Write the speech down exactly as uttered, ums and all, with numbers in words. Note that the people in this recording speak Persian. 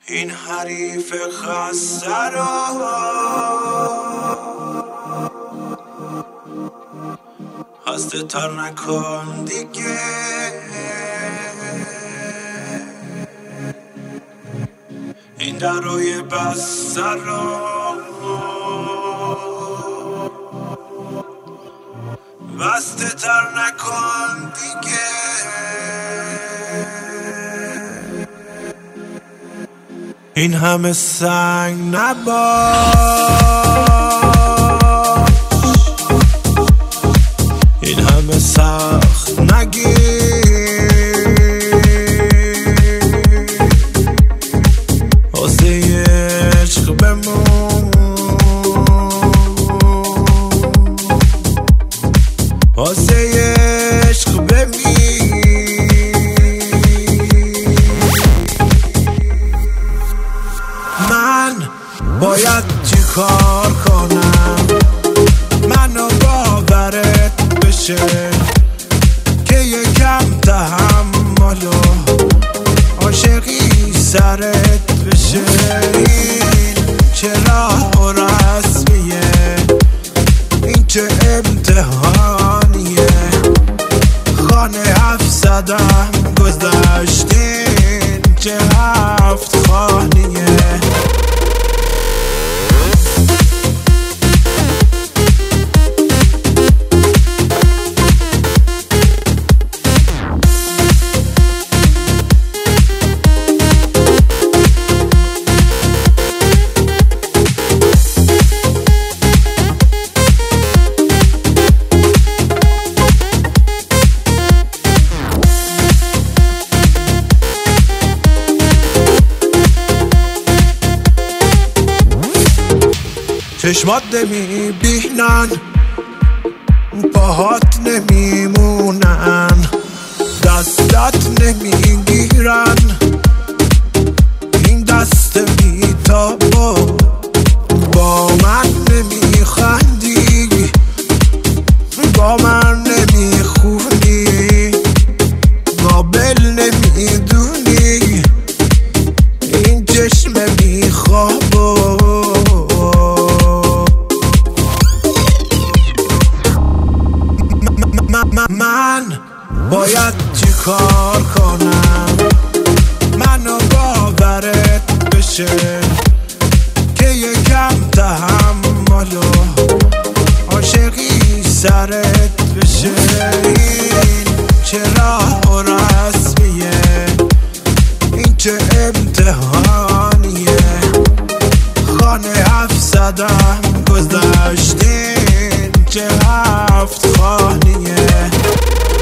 این حریف خسته را خسته تر نکن دیگه. این درای بسته را بسته تر نکن دیگه. این همه سنگ نباش، این همه سخت نگیر، واسه عشق بمون، واسه عشق بمیر. من باید چی کار کنم منو باورت بشه که یکم تحمل و عاشقی سرت بشه. این چه راه و رسمیه، این چه امتحانیه، خانه هفت زدم گذشتین چه هفت خانیه. چشمات نمیبینن، پاهات نمیمونن، دستت نمیگیرن، این دست بیتابا با من نمیخندی، با من نمیخونی، قابل نمیدونی، این چشم میخوابا. من باید چی کار کنم منو باورت بشه که یکم تحمل و عاشقی سرت بشه. این چه راه و رسمیه، این چه امتحانیه، خانه هفت زدم گذشتین چه هفت خانیه.